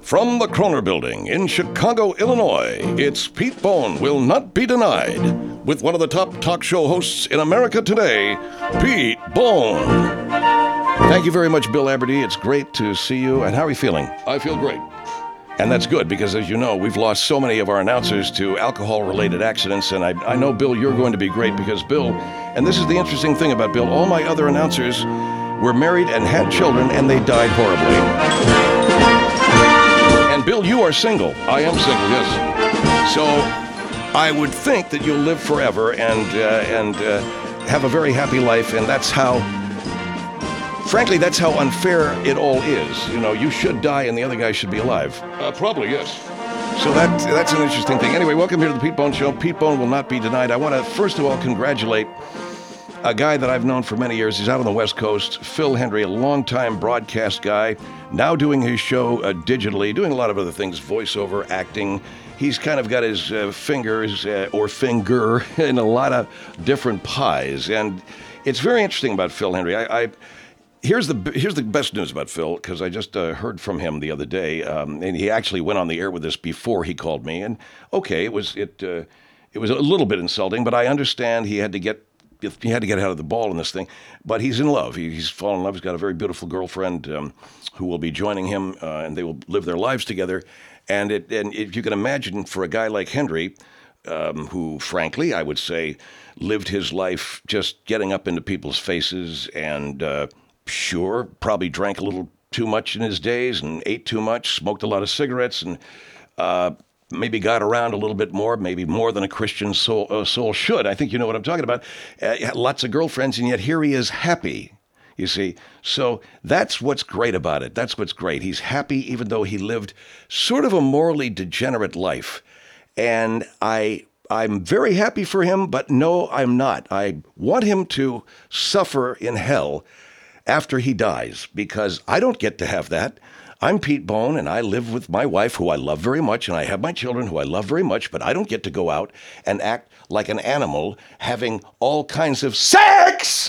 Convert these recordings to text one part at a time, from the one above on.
From the Kroner Building in Chicago, Illinois, it's Pete Bone Will Not Be Denied, with one of the top talk show hosts in America today, Pete Bone. Thank you very much, Bill Aberdeen. It's great to see you. And how are you feeling? I feel great. And that's good because, as you know, we've lost so many of our announcers to alcohol-related accidents. And I know, Bill, you're going to be great because, Bill, and this is the interesting thing about Bill, all my other announcers were married and had children, and they died horribly. And Bill, you are single. I am single, yes. So I would think that you'll live forever and have a very happy life, and that's how, frankly, that's how unfair it all is. You know, you should die and the other guy should be alive. Probably, yes. So that's an interesting thing. Anyway, welcome here to the Pete Bone Show. Pete Bone will not be denied. I want to, first of all, congratulate a guy that I've known for many years. He's out on the West Coast, Phil Hendrie, a longtime broadcast guy, now doing his show digitally, doing a lot of other things, voiceover, acting. He's kind of got his fingers or finger in a lot of different pies. And it's very interesting about Phil Hendrie. Here's the best news about Phil, because I just heard from him the other day, and he actually went on the air with us before he called me. And okay, it was a little bit insulting, but I understand he had to get out of the ball in this thing. But he's in love. He's fallen in love. He's got a very beautiful girlfriend who will be joining him, and they will live their lives together. And if you can imagine, for a guy like Hendrie, who, frankly, I would say, lived his life just getting up into people's faces and sure, probably drank a little too much in his days and ate too much, smoked a lot of cigarettes, and maybe got around a little bit more, maybe more than a Christian soul should. I think you know what I'm talking about. Lots of girlfriends, and yet here he is happy, you see. So that's what's great about it. That's what's great. He's happy even though he lived sort of a morally degenerate life. And I'm very happy for him, but no, I'm not. I want him to suffer in hell after he dies, because I don't get to have that. I'm Pete Bone, and I live with my wife, who I love very much, and I have my children, who I love very much, but I don't get to go out and act like an animal having all kinds of sex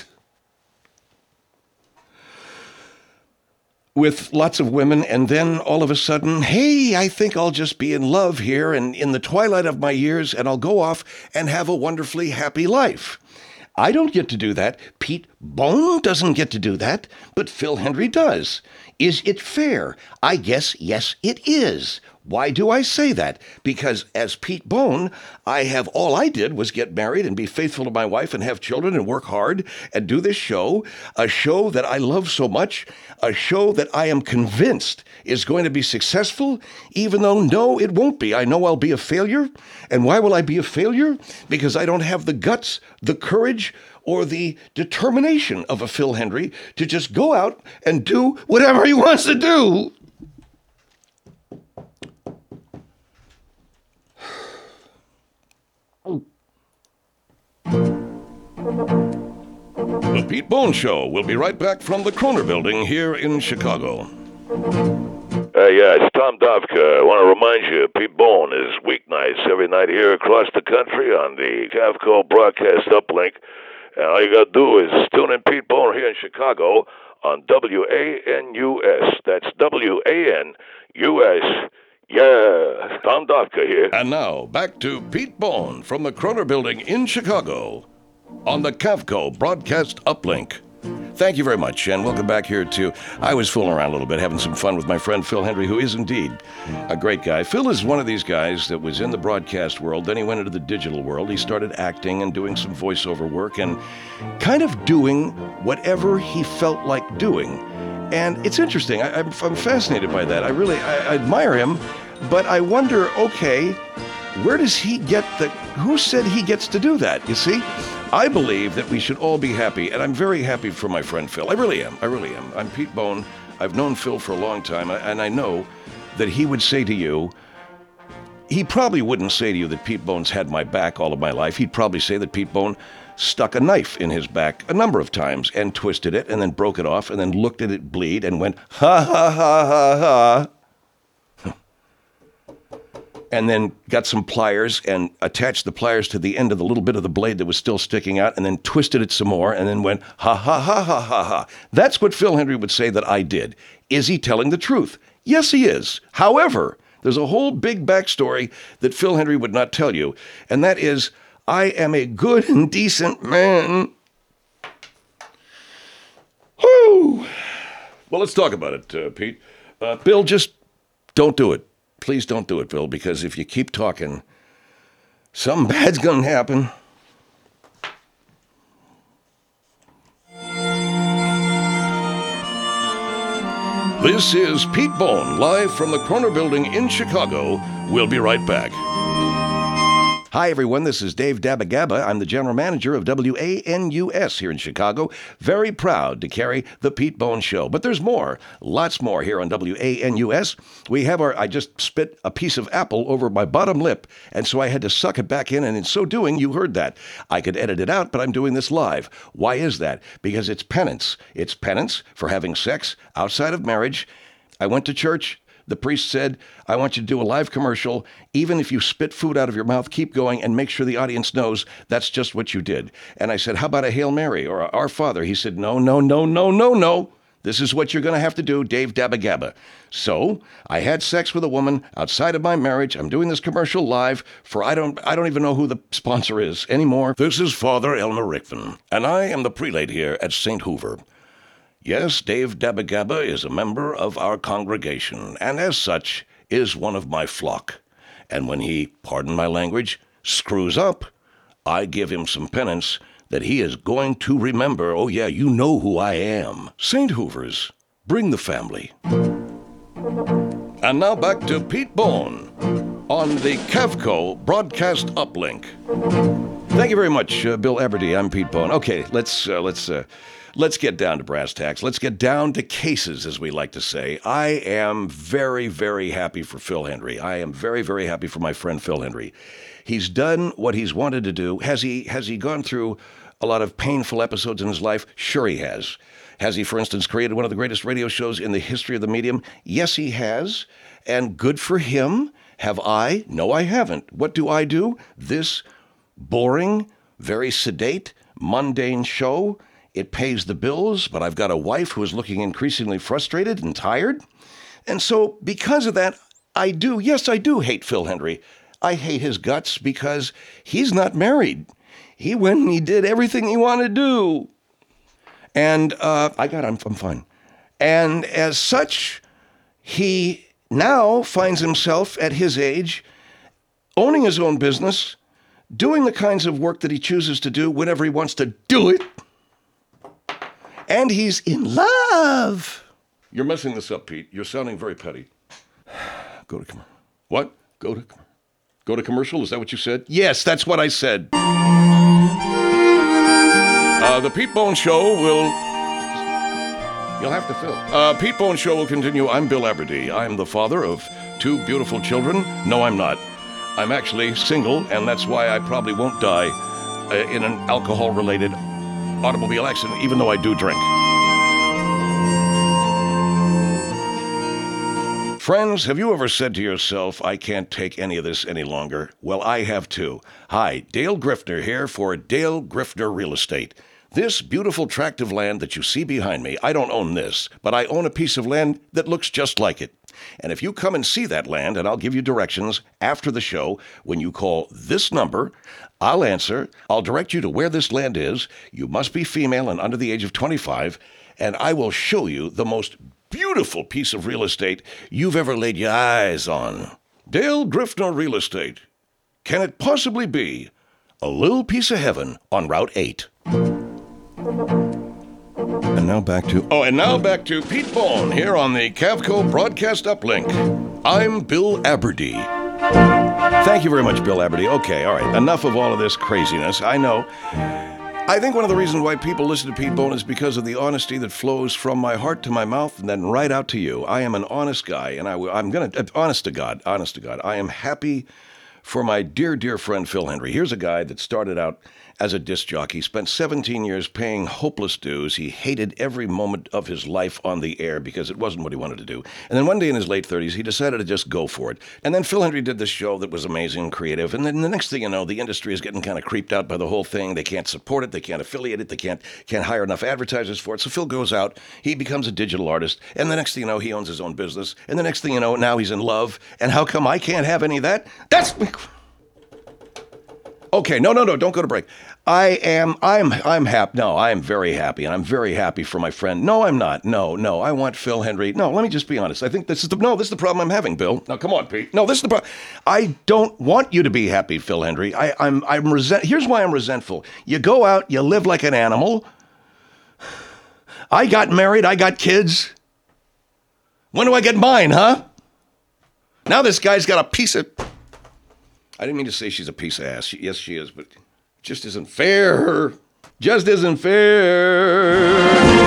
with lots of women, and then all of a sudden, hey, I think I'll just be in love here and in the twilight of my years, and I'll go off and have a wonderfully happy life. I don't get to do that. Pete Bone doesn't get to do that, but Phil Hendrie does. Is it fair? I guess, yes, it is. Why do I say that? Because as Pete Bone, all I did was get married and be faithful to my wife and have children and work hard and do this show, a show that I love so much, a show that I am convinced is going to be successful, even though, no, it won't be. I know I'll be a failure. And why will I be a failure? Because I don't have the guts, the courage, or the determination of a Phil Hendrie to just go out and do whatever he wants to do. The Pete Bone Show will be right back from the Kroner Building here in Chicago. Yeah, it's Tom Dovka. I want to remind you, Pete Bone is weeknights every night here across the country on the Cavco broadcast uplink. And all you got to do is tune in Pete Bone here in Chicago on WANUS. That's WANUS. Yeah, Tom Dovka here. And now, back to Pete Bone from the Kroner Building in Chicago on the Cavco broadcast uplink. Thank you very much, and welcome back here to, I was fooling around a little bit, having some fun with my friend Phil Hendrie, who is indeed a great guy. Phil is one of these guys that was in the broadcast world, then he went into the digital world. He started acting and doing some voiceover work and kind of doing whatever he felt like doing. And it's interesting. I'm fascinated by that. I admire him, but I wonder, okay, where does he get who said he gets to do that, you see? I believe that we should all be happy, and I'm very happy for my friend Phil. I really am. I'm Pete Bone. I've known Phil for a long time, and I know that he would say to you, he probably wouldn't say to you that Pete Bone's had my back all of my life. He'd probably say that Pete Bone stuck a knife in his back a number of times and twisted it and then broke it off and then looked at it bleed and went, ha, ha, ha, ha, ha. And then got some pliers and attached the pliers to the end of the little bit of the blade that was still sticking out and then twisted it some more and then went, ha, ha, ha, ha, ha, ha. That's what Phil Hendrie would say that I did. Is he telling the truth? Yes, he is. However, there's a whole big backstory that Phil Hendrie would not tell you, and that is, I am a good and decent man. Whew. Well, let's talk about it, Pete. Bill, just don't do it. Please don't do it, Bill, because if you keep talking, something bad's going to happen. This is Pete Bone, live from the Corner Building in Chicago. We'll be right back. Hi, everyone. This is Dave Dabba Gabba. I'm the general manager of WANUS here in Chicago. Very proud to carry the Pete Bone Show. But there's more, lots more here on WANUS. We have I just spit a piece of apple over my bottom lip, and so I had to suck it back in, and in so doing, you heard that. I could edit it out, but I'm doing this live. Why is that? Because it's penance. It's penance for having sex outside of marriage. I went to church. The priest said, I want you to do a live commercial. Even if you spit food out of your mouth, keep going and make sure the audience knows that's just what you did. And I said, how about a Hail Mary or a Our Father? He said, no. This is what you're going to have to do, Dave Dabba Gabba. So I had sex with a woman outside of my marriage. I'm doing this commercial live for I don't even know who the sponsor is anymore. This is Father Elmer Rickman, and I am the prelate here at St. Hoover. Yes, Dave Dabba Gabba is a member of our congregation, and as such is one of my flock. And when he, pardon my language, screws up, I give him some penance that he is going to remember. Oh yeah, you know who I am. St. Hoovers, bring the family. And now back to Pete Bone on the Cavco Broadcast Uplink. Thank you very much, Bill Aberdeen. I'm Pete Bone. Okay, let's get down to brass tacks. Let's get down to cases, as we like to say. I am very, very happy for Phil Hendrie. I am very, very happy for my friend Phil Hendrie. He's done what he's wanted to do. Has he gone through a lot of painful episodes in his life? Sure he has. Has he, for instance, created one of the greatest radio shows in the history of the medium? Yes, he has. And good for him. Have I? No, I haven't. What do I do? This boring, very sedate, mundane show. It pays the bills, but I've got a wife who is looking increasingly frustrated and tired. And so because of that, I do hate Phil Hendrie. I hate his guts because he's not married. He went and he did everything he wanted to do. And I'm fine. And as such, he now finds himself at his age owning his own business, doing the kinds of work that he chooses to do whenever he wants to do it. And he's in love. You're messing this up, Pete. You're sounding very petty. Go to commercial. What? Go to commercial? Is that what you said? Yes, that's what I said. The Pete Bone Show will... You'll have to fill. Pete Bone Show will continue. I'm Bill Aberdeen. I'm the father of 2 beautiful children. No, I'm not. I'm actually single, and that's why I probably won't die in an alcohol-related automobile accident, even though I do drink. Friends, have you ever said to yourself, I can't take any of this any longer? Well, I have too. Hi, Dale Griffner here for Dale Griffner Real Estate. This beautiful tract of land that you see behind me, I don't own this, but I own a piece of land that looks just like it. And if you come and see that land, and I'll give you directions after the show, when you call this number, I'll answer. I'll direct you to where this land is. You must be female and under the age of 25, and I will show you the most beautiful piece of real estate you've ever laid your eyes on. Dale Griffner Real Estate. Can it possibly be a little piece of heaven on Route 8? And now back to Pete Bone here on the Cavco Broadcast Uplink. I'm Bill Aberdeen. Thank you very much, Bill Aberdeen. Okay, all right. Enough of all of this craziness. I know. I think one of the reasons why people listen to Pete Bone is because of the honesty that flows from my heart to my mouth and then right out to you. I am an honest guy, and I'm going to, honest to God, I am happy for my dear, dear friend Phil Hendrie. Here's a guy that started out as a disc jockey, spent 17 years paying hopeless dues. He hated every moment of his life on the air because it wasn't what he wanted to do. And then one day in his late 30s, he decided to just go for it. And then Phil Hendrie did this show that was amazing and creative. And then the next thing you know, the industry is getting kind of creeped out by the whole thing. They can't support it. They can't affiliate it. They can't hire enough advertisers for it. So Phil goes out. He becomes a digital artist. And the next thing you know, he owns his own business. And the next thing you know, now he's in love. And how come I can't have any of that? That's... Okay, no, don't go to break. I'm happy. No, I am very happy, and I'm very happy for my friend. No, I'm not. No, I want Phil Hendrie. No, let me just be honest. I think this is the problem I'm having, Bill. Now, come on, Pete. No, this is the problem. I don't want you to be happy, Phil Hendrie. Here's why I'm resentful. You go out, you live like an animal. I got married, I got kids. When do I get mine, huh? Now this guy's got a piece of... I didn't mean to say she's a piece of ass. Yes, she is, but it just isn't fair. Just isn't fair.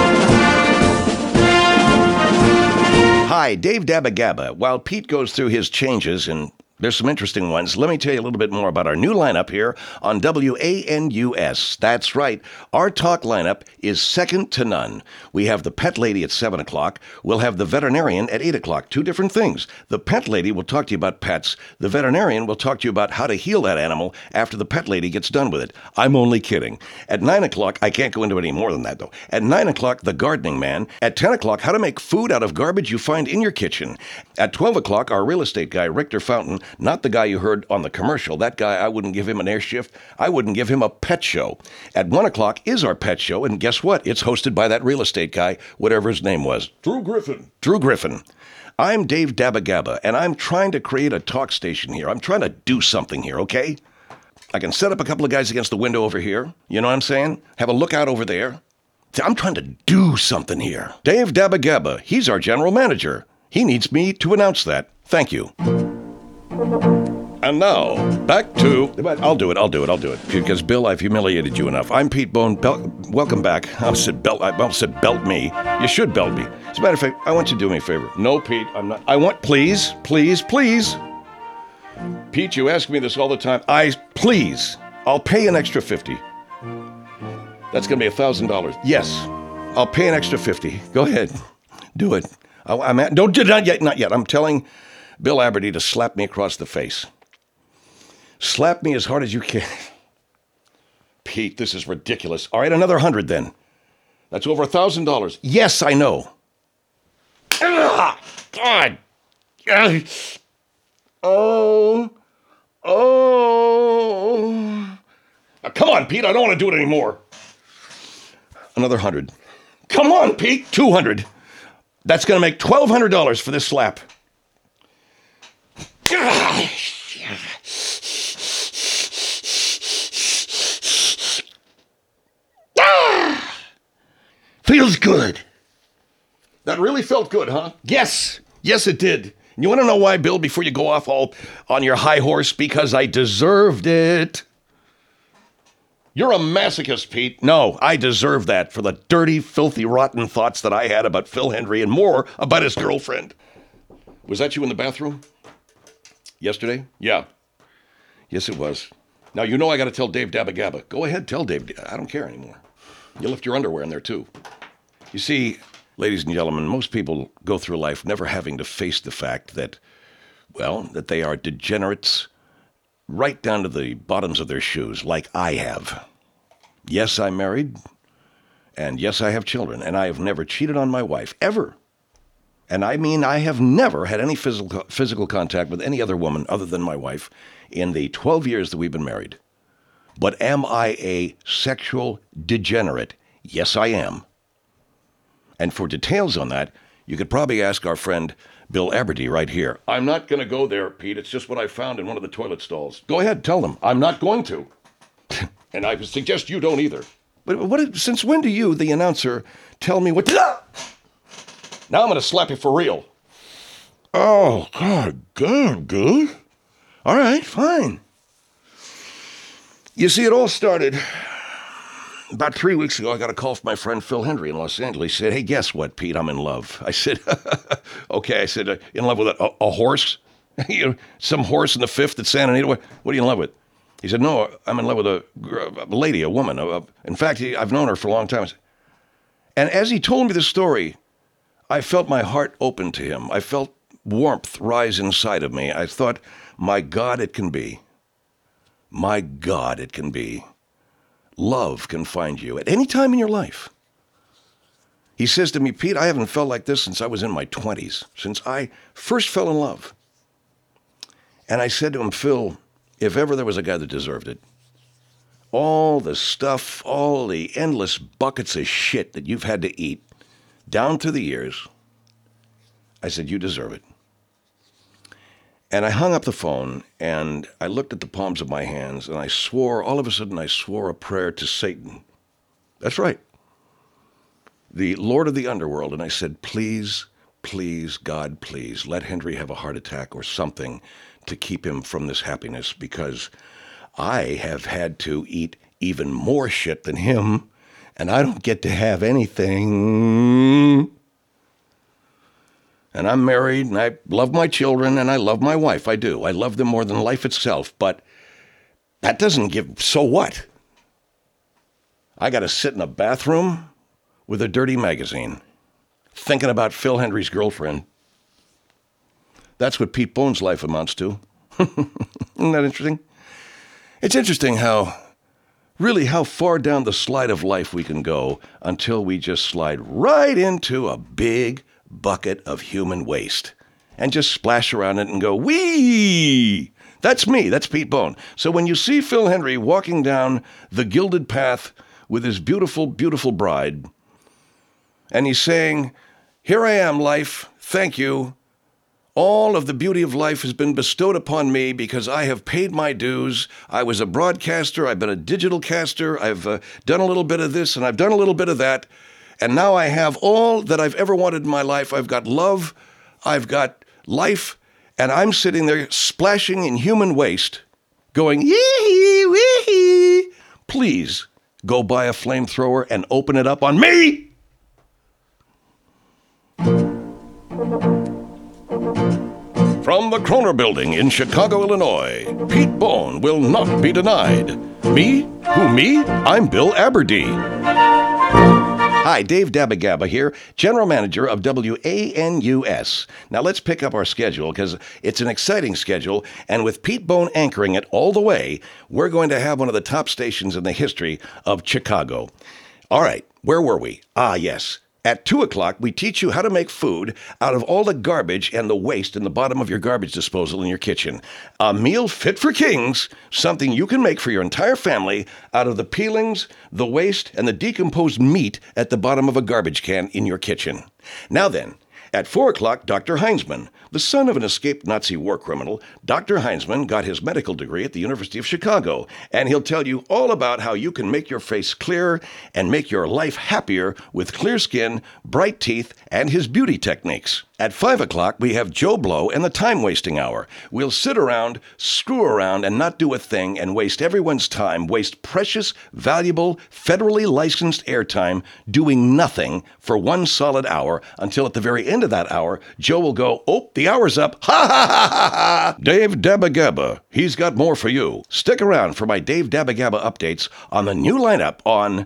Hi, Dave Dabba Gabba. While Pete goes through his changes, and there's some interesting ones, let me tell you a little bit more about our new lineup here on WANUS. That's right. Our talk lineup is second to none. We have the pet lady at 7 o'clock. We'll have the veterinarian at 8 o'clock. Two different things. The pet lady will talk to you about pets. The veterinarian will talk to you about how to heal that animal after the pet lady gets done with it. I'm only kidding. At 9 o'clock, I can't go into any more than that, though. At 9 o'clock, the gardening man. At 10 o'clock, how to make food out of garbage you find in your kitchen. At 12 o'clock, our real estate guy, Richter Fountain, not the guy you heard on the commercial. That guy, I wouldn't give him an air shift. I wouldn't give him a pet show. At 1 o'clock is our pet show, and guess what? It's hosted by that real estate guy, whatever his name was. Drew Griffin. I'm Dave Dabba Gabba, and I'm trying to create a talk station here. I'm trying to do something here, okay? I can set up a couple of guys against the window over here. You know what I'm saying? Have a lookout over there. See, I'm trying to do something here. Dave Dabba Gabba, he's our general manager. He needs me to announce that. Thank you. And now, back to... I'll do it. Because, Bill, I've humiliated you enough. I'm Pete Bone. Welcome back. I almost said belt me. You should belt me. As a matter of fact, I want you to do me a favor. No, Pete, I'm not... Please. Pete, you ask me this all the time. Please, I'll pay an extra $50. That's going to be $1,000. Yes, I'll pay an extra $50. Go ahead. Do it. Not yet. I'm telling Bill Aberdeen to slap me across the face. Slap me as hard as you can. Pete, this is ridiculous. All right, another 100 then. That's over $1,000. Yes, I know. God. Oh. Now, come on, Pete. I don't want to do it anymore. Another 100. Come on, Pete. 200. That's going to make $1,200 for this slap. Feels good. That really felt good, huh? Yes, it did. You want to know why, Bill, before you go off all on your high horse? Because I deserved it. You're a masochist, Pete. No, I deserve that for the dirty, filthy, rotten thoughts that I had about Phil Hendrie and more about his girlfriend. Was that you in the bathroom? Yesterday? Yeah. Yes, it was. Now, you know I got to tell Dave Dabba Gabba. Go ahead, tell Dave. I don't care anymore. You left your underwear in there, too. You see, ladies and gentlemen, most people go through life never having to face the fact that they are degenerates right down to the bottoms of their shoes, like I have. Yes, I'm married, and yes, I have children, and I have never cheated on my wife, ever. And I mean, I have never had any physical contact with any other woman other than my wife in the 12 years that we've been married. But am I a sexual degenerate? Yes, I am. And for details on that, you could probably ask our friend Bill Aberdeen right here. I'm not going to go there, Pete. It's just what I found in one of the toilet stalls. Go ahead, tell them. I'm not going to. And I suggest you don't either. But since when do you, the announcer, tell me what to... Now I'm going to slap you for real. Oh, God, good. All right, fine. You see, it all started... About 3 weeks ago, I got a call from my friend Phil Hendrie in Los Angeles. He said, hey, guess what, Pete? I'm in love. I said, okay. I said, in love with a horse? Some horse in the fifth at Santa Anita? What are you in love with? He said, no, I'm in love with a lady, a woman. In fact, I've known her for a long time. And as he told me the story, I felt my heart open to him. I felt warmth rise inside of me. I thought, my God, it can be. My God, it can be. Love can find you at any time in your life. He says to me, Pete, I haven't felt like this since I was in my 20s, since I first fell in love. And I said to him, Phil, if ever there was a guy that deserved it, all the stuff, all the endless buckets of shit that you've had to eat down through the years, I said, you deserve it. And I hung up the phone and I looked at the palms of my hands and I swore, all of a sudden I swore a prayer to Satan. That's right. The Lord of the underworld. And I said, please, please, God, please, let Henry have a heart attack or something to keep him from this happiness, because I have had to eat even more shit than him and I don't get to have anything. And I'm married, and I love my children, and I love my wife. I do. I love them more than life itself. But that doesn't give, so what? I got to sit in a bathroom with a dirty magazine, thinking about Phil Hendry's girlfriend. That's what Pete Bone's life amounts to. Isn't that interesting? It's interesting how far down the slide of life we can go until we just slide right into a big bucket of human waste and just splash around it and go, wee! That's me. That's Pete Bone. So when you see Phil Hendry walking down the gilded path with his beautiful, beautiful bride, and he's saying, here I am, life. Thank you. All of the beauty of life has been bestowed upon me because I have paid my dues. I was a broadcaster. I've been a digital caster. I've done a little bit of this and I've done a little bit of that. And now I have all that I've ever wanted in my life. I've got love, I've got life, and I'm sitting there splashing in human waste, going, yee-hee, wee-hee. Please go buy a flamethrower and open it up on me. From the Kroner Building in Chicago, Illinois, Pete Bone will not be denied. Me? Who, me? I'm Bill Aberdeen. Hi, Dave Dabba-Gabba here, General Manager of WANUS. Now let's pick up our schedule because it's an exciting schedule, and with Pete Bone anchoring it all the way, we're going to have one of the top stations in the history of Chicago. All right, where were we? Ah, yes. At 2 o'clock, we teach you how to make food out of all the garbage and the waste in the bottom of your garbage disposal in your kitchen. A meal fit for kings, something you can make for your entire family out of the peelings, the waste, and the decomposed meat at the bottom of a garbage can in your kitchen. Now then, at 4 o'clock, Dr. Heinzman, the son of an escaped Nazi war criminal, Dr. Heinzman got his medical degree at the University of Chicago, and he'll tell you all about how you can make your face clearer and make your life happier with clear skin, bright teeth, and his beauty techniques. At 5 o'clock, we have Joe Blow and the Time Wasting Hour. We'll sit around, screw around, and not do a thing and waste everyone's time, waste precious, valuable, federally licensed airtime doing nothing for 1 solid hour until at the very end of that hour, Joe will go, oh, the hour's up. Ha ha ha ha ha! Dave Dabba-Gabba, he's got more for you. Stick around for my Dave Dabba-Gabba updates on the new lineup on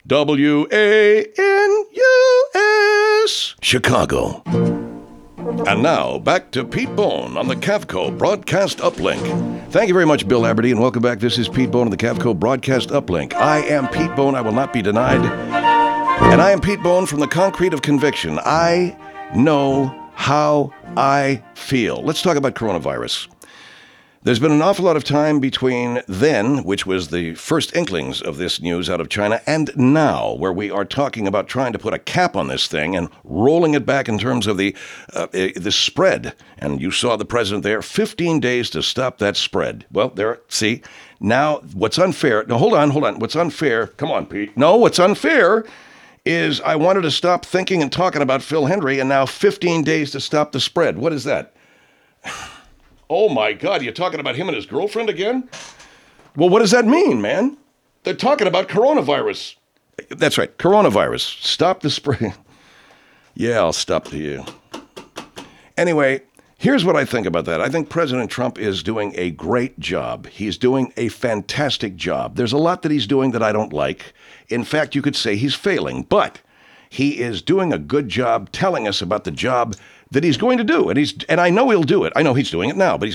WANUS Chicago. And now, back to Pete Bone on the Cavco Broadcast Uplink. Thank you very much, Bill Aberdeen. Welcome back. This is Pete Bone on the Cavco Broadcast Uplink. I am Pete Bone. I will not be denied. And I am Pete Bone from the concrete of conviction. I know how I feel. Let's talk about coronavirus. There's been an awful lot of time between then, which was the first inklings of this news out of China, and now, where we are talking about trying to put a cap on this thing and rolling it back in terms of the spread. And you saw the president there, 15 days to stop that spread. Well, there, see, now what's unfair, no, hold on, what's unfair, come on, Pete. No, what's unfair is I wanted to stop thinking and talking about Phil Hendry, and now 15 days to stop the spread. What is that? Oh my God, you're talking about him and his girlfriend again? Well, what does that mean, man? They're talking about coronavirus. That's right, coronavirus. Stop the spread. Yeah, I'll stop to you. Anyway, Here's what I think about that. I think President Trump is doing a great job. He's doing a fantastic job. There's a lot that he's doing that I don't like. In fact, you could say he's failing, but he is doing a good job telling us about the job that he's going to do. And I know he'll do it. I know he's doing it now, but he's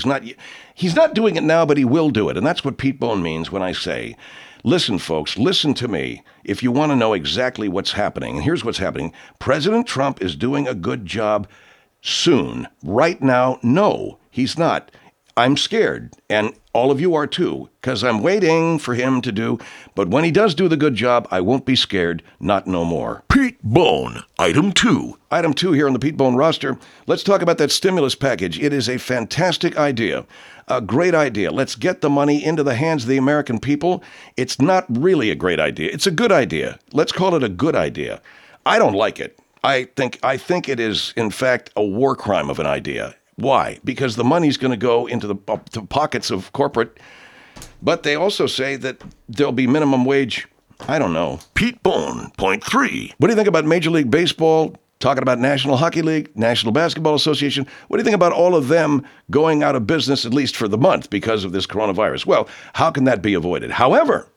not doing it now, but he will do it. And that's what Pete Bone means when I say, listen, folks, listen to me if you want to know exactly what's happening. And here's what's happening. President Trump is doing a good job soon. Right now, no, he's not. I'm scared, and all of you are too, because I'm waiting for him to do. But when he does do the good job, I won't be scared, not no more. Pete Bone, item 2. Item 2 here on the Pete Bone roster. Let's talk about that stimulus package. It is a fantastic idea, a great idea. Let's get the money into the hands of the American people. It's not really a great idea. It's a good idea. Let's call it a good idea. I don't like it. I think it is, in fact, a war crime of an idea. Why? Because the money's going to go into the pockets of corporate, but they also say that there'll be minimum wage. I don't know. Pete Bone, point 3. What do you think about Major League Baseball, talking about National Hockey League, National Basketball Association? What do you think about all of them going out of business, at least for the month, because of this coronavirus? Well, how can that be avoided? However,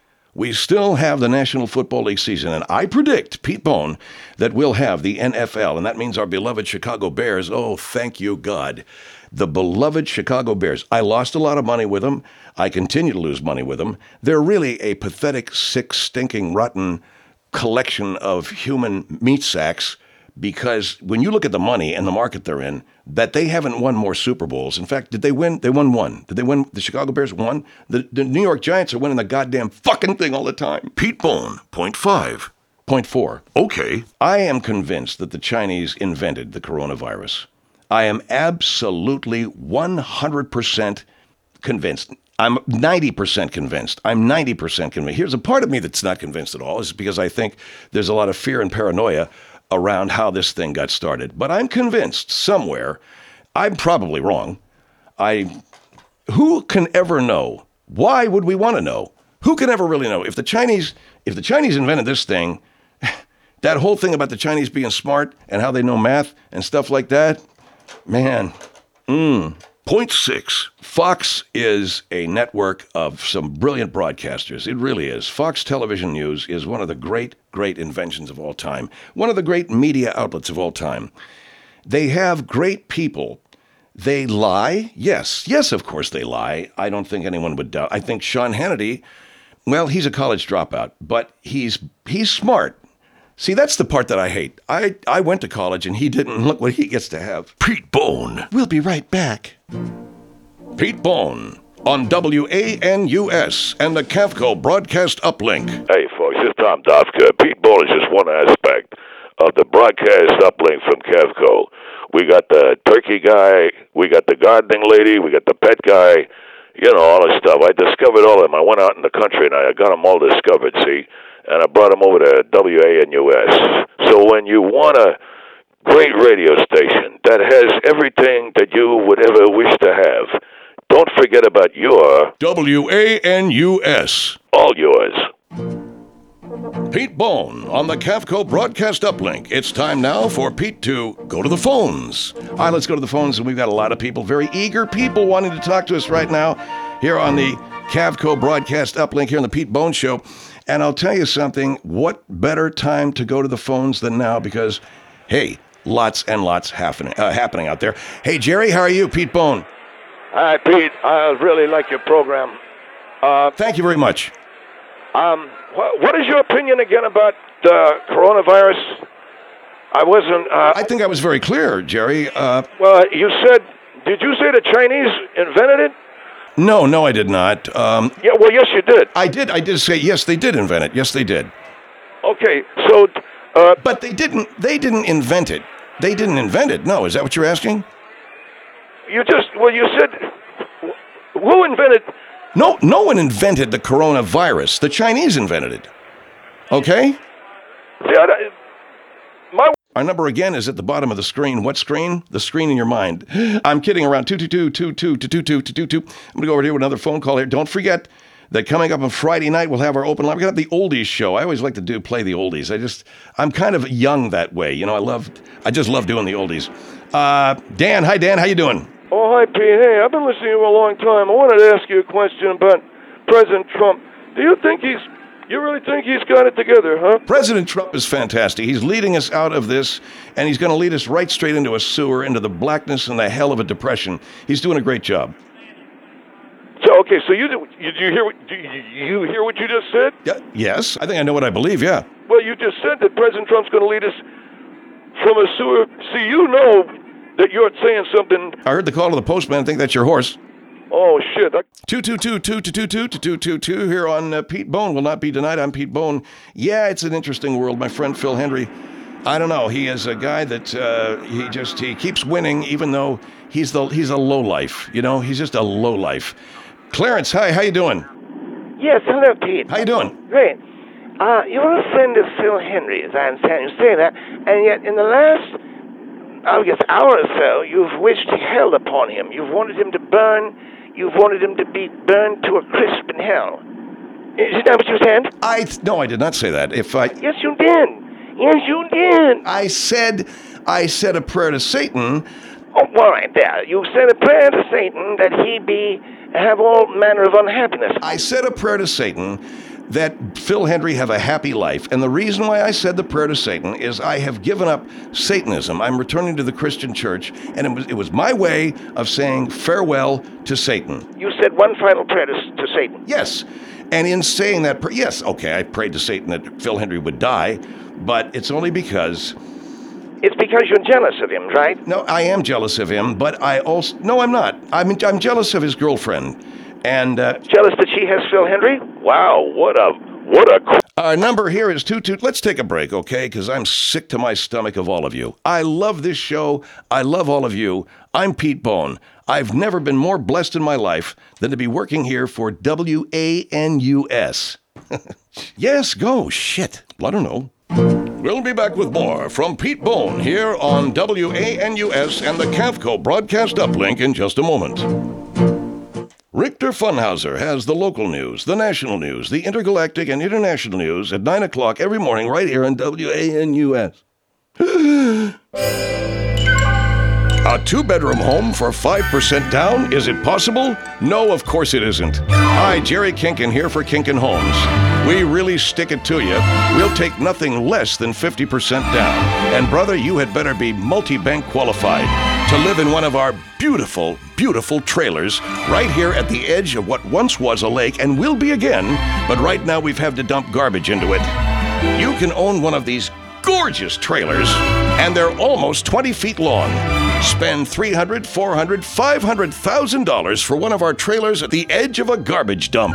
we still have the National Football League season, and I predict, Pete Bone, that we'll have the NFL, and that means our beloved Chicago Bears. Oh, thank you, God. The beloved Chicago Bears. I lost a lot of money with them. I continue to lose money with them. They're really a pathetic, sick, stinking, rotten collection of human meat sacks, because when you look at the money and the market they're in, that they haven't won more Super Bowls. In fact, did they win? They won one. Did they win? The Chicago Bears won? The New York Giants are winning the goddamn fucking thing all the time. Pete Bone, point 5. Point 4. Okay. I am convinced that the Chinese invented the coronavirus. I am absolutely 100% convinced. I'm 90% convinced. I'm 90% convinced. Here's a part of me that's not convinced at all. Is because I think there's a lot of fear and paranoia around how this thing got started. But I'm convinced somewhere, I'm probably wrong. Who can ever know? Why would we want to know? Who can ever really know? If the Chinese invented this thing, that whole thing about the Chinese being smart and how they know math and stuff like that, man. Point 6. Fox is a network of some brilliant broadcasters. It really is. Fox Television News is one of the great, great inventions of all time. One of the great media outlets of all time. They have great people. They lie. Yes, of course they lie. I don't think anyone would doubt. I think Sean Hannity, well, he's a college dropout, but he's smart. See, that's the part that I hate. I went to college and he didn't. Look what he gets to have. Pete Bone. We'll be right back. Pete Bone on WANUS and the Cavco Broadcast Uplink. Hey, folks, it's Tom Dofka. Pete Bone is just one aspect of the broadcast uplink from Cavco. We got the turkey guy, we got the gardening lady, we got the pet guy, all this stuff. I discovered all of them. I went out in the country and I got them all discovered, see? And I brought them over to WANUS. So when you want a great radio station that has everything that you would ever wish to have, don't forget about your WANUS. All yours. Pete Bone on the Cavco Broadcast Uplink. It's time now for Pete to go to the phones. All right, let's go to the phones, and we've got a lot of people, very eager people wanting to talk to us right now here on the Cavco Broadcast Uplink here on the Pete Bone Show. And I'll tell you something, what better time to go to the phones than now because, hey, lots and lots happening out there. Hey, Jerry, how are you? Pete Bone. Hi, Pete. I really like your program. Thank you very much. What is your opinion again about coronavirus? I think I was very clear, Jerry. Well, did you say the Chinese invented it? No, I did not. Yeah, well, yes, you did. I did say, yes, they did invent it. Yes, they did. Okay, so... but they didn't invent it. They didn't invent it. No, is that what you're asking? You said, who invented... No one invented the coronavirus. The Chinese invented it. Okay? Yeah, Our number again is at the bottom of the screen. What screen? The screen in your mind. I'm kidding around. 222-222-222-222. I'm going to go over here with another phone call here. Don't forget that coming up on Friday night, we'll have our open line. We're going to have the oldies show. I always like to play the oldies. I'm kind of young that way. I just love doing the oldies. Dan. Hi, Dan. How you doing? Oh, hi, Pete. Hey, I've been listening to you a long time. I wanted to ask you a question about President Trump. Do you really think he's got it together, huh? President Trump is fantastic. He's leading us out of this, and he's going to lead us right straight into a sewer, into the blackness and the hell of a depression. He's doing a great job. So, okay, so you hear what you just said? Yes, I think I know what I believe, yeah. Well, you just said that President Trump's going to lead us from a sewer. See, you know that you're saying something. I heard the call to the postman. I think that's your horse. Oh, shit. 222-2222-2222 here on Pete Bone Will Not Be Denied. I'm Pete Bone. Yeah, it's an interesting world. My friend Phil Hendrie, I don't know. He is a guy that he keeps winning, even though he's a lowlife. You know, he's just a lowlife. Clarence, hi, how you doing? Yes, hello, Pete. How you doing? Great. You're a friend of Phil Hendrie, as I understand you say that, and yet in the last, I guess, hour or so, you've wished hell upon him. You've wanted him to burn. You've wanted him to be burned to a crisp in hell. Is that what you said? No, I did not say that. Yes, you did. Yes, you did. I said a prayer to Satan. Oh, all right, there. You said a prayer to Satan that he have all manner of unhappiness. I said a prayer to Satan that Phil Hendrie have a happy life. And the reason why I said the prayer to Satan is I have given up Satanism. I'm returning to the Christian church, and it was my way of saying farewell to Satan. You said one final prayer to Satan. Yes. And in saying that, yes, okay, I prayed to Satan that Phil Hendrie would die, but it's only because... It's because you're jealous of him, right? No, I am jealous of him, but No, I'm not. I'm jealous of his girlfriend. And jealous that she has Phil Hendrie? Wow, what a... Our number here is 22. Let's take a break, okay? Because I'm sick to my stomach of all of you. I love this show. I love all of you. I'm Pete Bone. I've never been more blessed in my life than to be working here for WANUS. Yes, go. Shit. I don't know. We'll be back with more from Pete Bone here on WANUS and the Cavco Broadcast Uplink in just a moment. Richter Funhauser has the local news, the national news, the intergalactic and international news at 9 o'clock every morning right here on WANUS. A two-bedroom home for 5% down? Is it possible? No, of course it isn't. Hi, Jerry Kinkin here for Kinkin Homes. We really stick it to you. We'll take nothing less than 50% down. And brother, you had better be multi-bank qualified to live in one of our beautiful, beautiful trailers right here at the edge of what once was a lake and will be again, but right now we've had to dump garbage into it. You can own one of these gorgeous trailers, and they're almost 20 feet long. Spend $300,000, $400,000, $500,000 for one of our trailers at the edge of a garbage dump.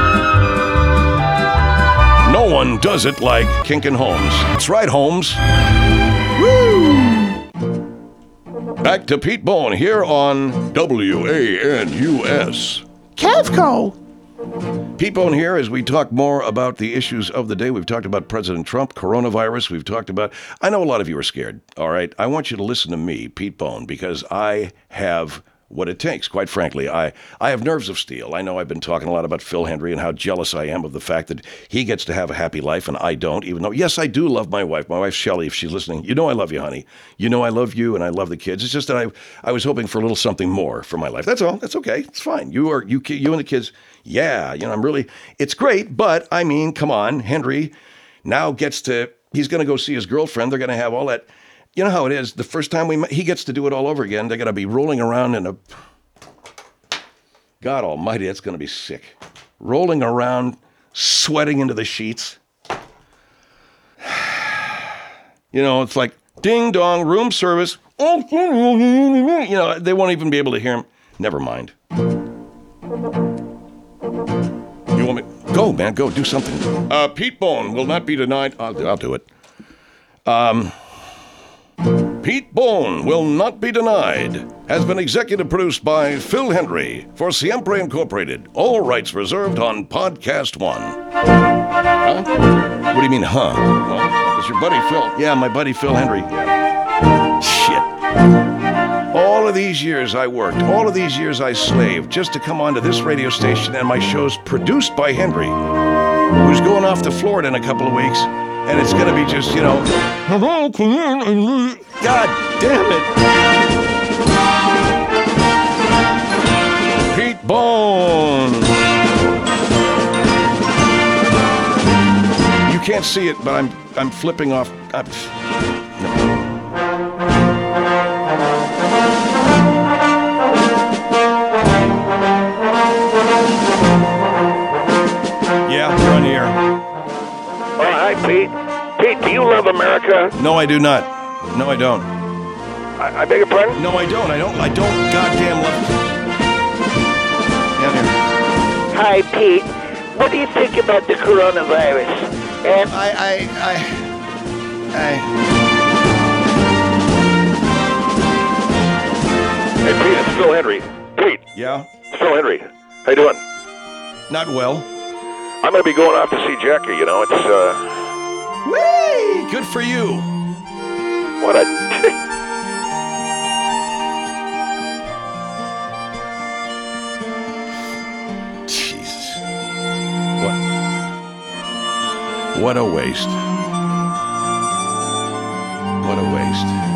No one does it like Kinkin Homes. That's right, Holmes. Woo! Back to Pete Bone here on WANUS. Cavco! Pete Bone here as we talk more about the issues of the day. We've talked about President Trump, coronavirus. We've talked about... I know a lot of you are scared, all right? I want you to listen to me, Pete Bone, because I have what it takes, quite frankly. I have nerves of steel. I know I've been talking a lot about Phil Hendrie and how jealous I am of the fact that he gets to have a happy life and I don't, even though, yes, I do love my wife. My wife, Shelley, if she's listening, you know I love you, honey. You know I love you and I love the kids. It's just that I was hoping for a little something more for my life. That's all. That's okay. It's fine. You and the kids... Yeah, it's great, but I mean, come on, Hendrie now he's going to go see his girlfriend. They're going to have all that, you know how it is. The first time he gets to do it all over again. They're going to be rolling around in God almighty, that's going to be sick. Rolling around, sweating into the sheets. It's like, ding dong, room service. They won't even be able to hear him. Never mind. You want me? Go, man, go, do something. Pete Bone will not be denied. I'll do it. Pete Bone Will Not Be Denied has been executive produced by Phil Hendrie for Siempre Incorporated. All rights reserved on Podcast One. Huh? What do you mean, huh? Well, it's your buddy Phil. Yeah, my buddy Phil Hendrie. Yeah. Shit. All of these years I worked, all of these years I slaved just to come onto this radio station, and my show's produced by Hendrie, who's going off to Florida in a couple of weeks, and it's going to be just, God damn it. can't see it, but I'm flipping off. Yeah, you're on the air. Oh, hi, Pete. Pete, do you love America? No, I do not. No, I don't. I beg your pardon? No, I don't. I don't goddamn love it. Down here. Hi, Pete. What do you think about the coronavirus? I Hey, Pete, it's Phil Henry. Pete, Yeah? it's Phil Henry. How you doing? Not well. I'm going to be going off to see Jackie, you know. It's, Whee! Good for you. what a... Jesus. What a waste. What a waste.